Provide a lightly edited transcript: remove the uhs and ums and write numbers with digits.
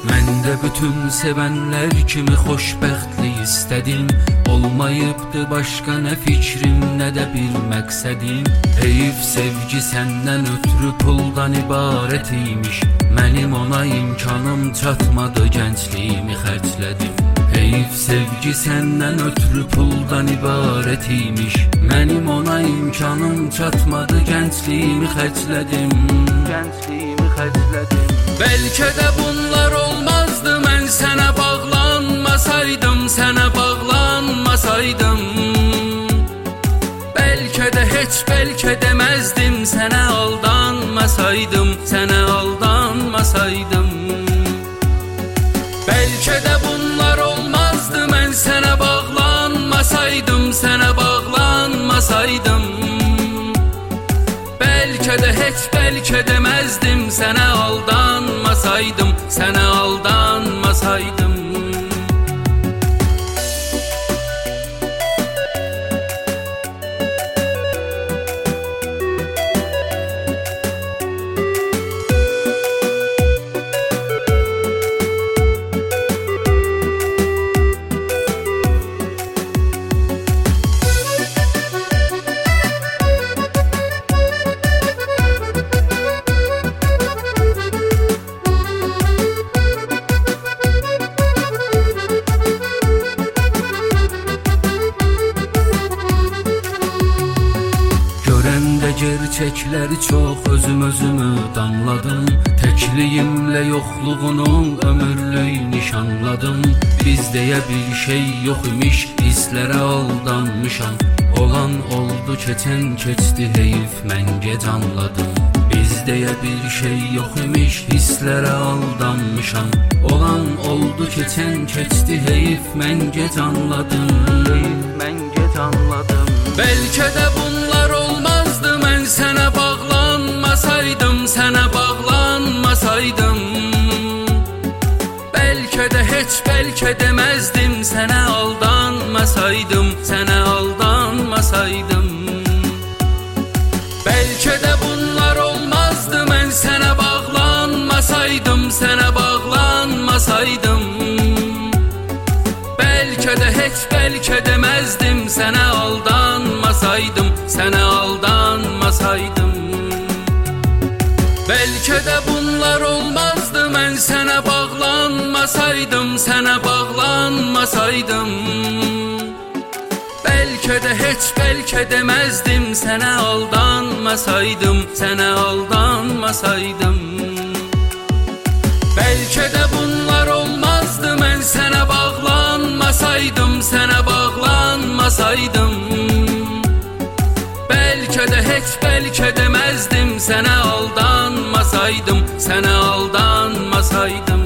Mən də bütün sevənlər kimi xoşbəxtlik istədim. Olmayıbdı başqa nə fikrim, nə də bir məqsədim. Heyif sevgi səndən ötürü puldan ibarət imiş. Mənim ona imkanım çatmadı, gəncliyimi xərclədim. Heyif sevgi səndən ötürü puldan ibarət imiş. Mənim ona imkanım çatmadı, gəncliyimi xərclədim. Bəlkə də bunlar olmazdı, mən sənə bağlanmasaydım, sənə bağlanmasaydım. Bəlkə də heç bəlkə deməzdim, sənə aldanmasaydım, sənə aldanmasaydım. Bəlkə də bunlar olmazdı, mən sənə bağlanmasaydım, sənə bağlanmasaydım. Bəlkə də heç bəlkə deməzdim, sənə aldanmasaydım, sənə aldanmasaydım. Gerçəkləri çox özümü danladım. Təkliyimlə yoxluğunu ömürlük nişanladım. Biz deyə bir şey yox imiş, hisslərə aldanmışam. Olan oldu, keçən keçdi, heyif mən gec anladım. Biz deyə bir şey yox imiş, hisslərə aldanmışam. Olan oldu, keçən keçdi, heyif mən gec anladım. Bəlkə də bunlar olmazdı, mən sənə bağlanmasaydım, sənə bağlanmasaydım. Bəlkə də heç bəlkə deməzdim, sənə aldanmasaydım, sənə aldanmasaydım. Bəlkə də bunlar olmazdı, mən sənə bağlanmasaydım, sənə bağlanmasaydım. Bəlkə də heç bəlkə deməzdim, sənə aldanmasaydım, sənə aldanmasaydım. Bəlkə də bunlar olmazdı, mən sənə bağlanmasaydım, sənə bağlanmasaydım. Bəlkə də heç bəlkə deməzdim, sənə aldanmasaydım, sənə aldanmasaydım. Bəlkə də bunlar olmazdı, mən sənə bağlanmasaydım, sənə bağlanmasaydım. Bəlkə də heç bəlkə deməzdim, sənə aldanmasaydım, sənə aldanmasaydım.